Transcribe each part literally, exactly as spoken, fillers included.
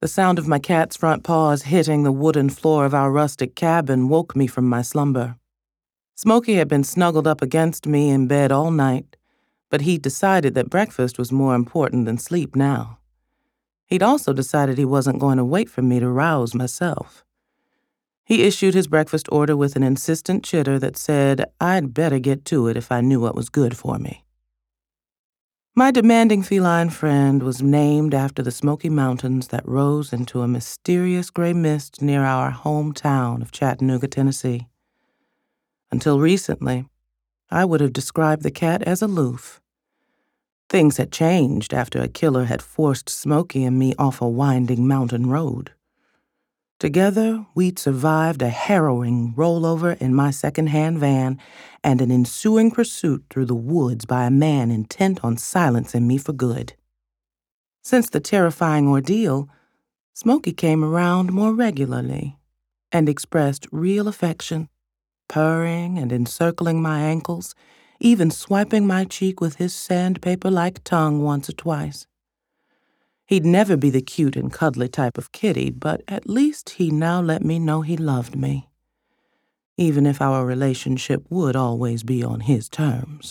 The sound of my cat's front paws hitting the wooden floor of our rustic cabin woke me from my slumber. Smokey had been snuggled up against me in bed all night, but he'd decided that breakfast was more important than sleep now. He'd also decided he wasn't going to wait for me to rouse myself. He issued his breakfast order with an insistent chitter that said I'd better get to it if I knew what was good for me. My demanding feline friend was named after the Smoky Mountains that rose into a mysterious gray mist near our hometown of Chattanooga, Tennessee. Until recently, I would have described the cat as aloof. Things had changed after a killer had forced Smokey and me off a winding mountain road. Together, we'd survived a harrowing rollover in my second-hand van and an ensuing pursuit through the woods by a man intent on silencing me for good. Since the terrifying ordeal, Smokey came around more regularly and expressed real affection, purring and encircling my ankles, even swiping my cheek with his sandpaper-like tongue once or twice. He'd never be the cute and cuddly type of kitty, but at least he now let me know he loved me, even if our relationship would always be on his terms.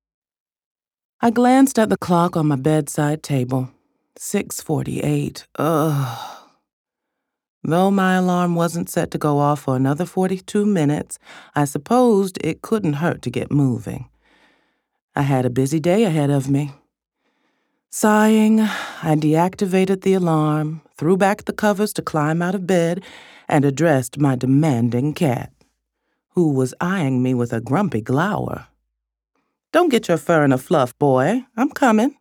I glanced at the clock on my bedside table. six forty-eight. Ugh. Though my alarm wasn't set to go off for another forty-two minutes, I supposed it couldn't hurt to get moving. I had a busy day ahead of me. Sighing, I deactivated the alarm, threw back the covers to climb out of bed, and addressed my demanding cat, who was eyeing me with a grumpy glower. "Don't get your fur in a fluff, boy. I'm coming."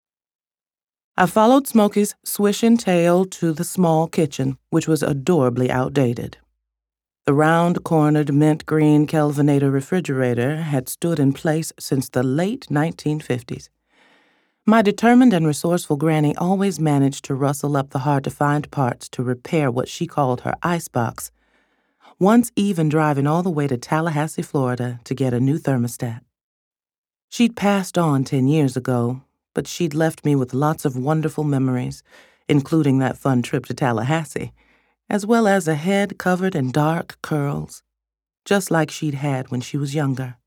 I followed Smokey's swishing tail to the small kitchen, which was adorably outdated. The round-cornered mint-green Kelvinator refrigerator had stood in place since the late nineteen fifties. My determined and resourceful granny always managed to rustle up the hard-to-find parts to repair what she called her icebox, once even driving all the way to Tallahassee, Florida, to get a new thermostat. She'd passed on ten years ago, but she'd left me with lots of wonderful memories, including that fun trip to Tallahassee, as well as a head covered in dark curls, just like she'd had when she was younger.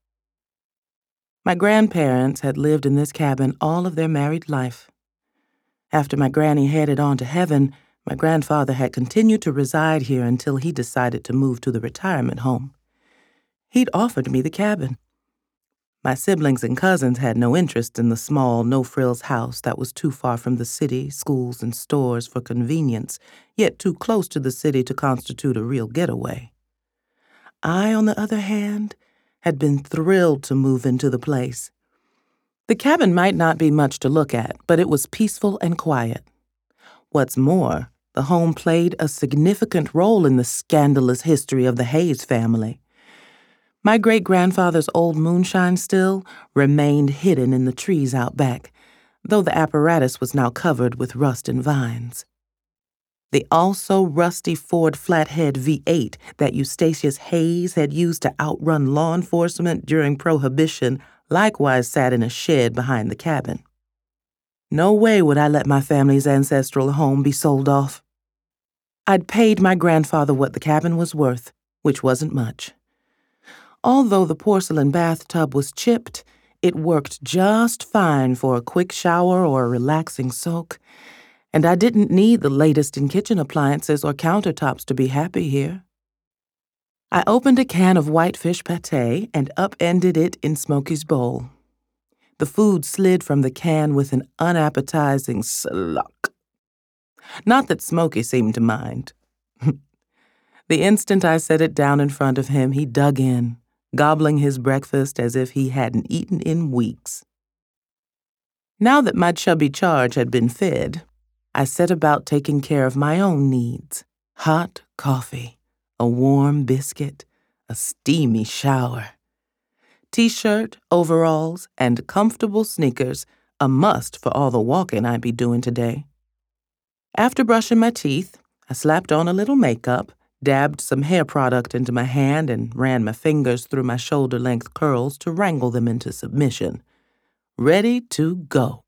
My grandparents had lived in this cabin all of their married life. After my granny headed on to heaven, my grandfather had continued to reside here until he decided to move to the retirement home. He'd offered me the cabin. My siblings and cousins had no interest in the small, no-frills house that was too far from the city, schools, and stores for convenience, yet too close to the city to constitute a real getaway. I, on the other hand, had been thrilled to move into the place. The cabin might not be much to look at, but it was peaceful and quiet. What's more, the home played a significant role in the scandalous history of the Hayes family. My great-grandfather's old moonshine still remained hidden in the trees out back, though the apparatus was now covered with rust and vines. The also-rusty Ford Flathead V eight that Eustachius Hayes had used to outrun law enforcement during Prohibition likewise sat in a shed behind the cabin. No way would I let my family's ancestral home be sold off. I'd paid my grandfather what the cabin was worth, which wasn't much. Although the porcelain bathtub was chipped, it worked just fine for a quick shower or a relaxing soak, and I didn't need the latest in kitchen appliances or countertops to be happy here. I opened a can of whitefish pâté and upended it in Smokey's bowl. The food slid from the can with an unappetizing slunk. Not that Smokey seemed to mind. The instant I set it down in front of him, he dug in, gobbling his breakfast as if he hadn't eaten in weeks. Now that my chubby charge had been fed, I set about taking care of my own needs. Hot coffee, a warm biscuit, a steamy shower. T-shirt, overalls, and comfortable sneakers, a must for all the walking I'd be doing today. After brushing my teeth, I slapped on a little makeup, dabbed some hair product into my hand, and ran my fingers through my shoulder-length curls to wrangle them into submission. Ready to go.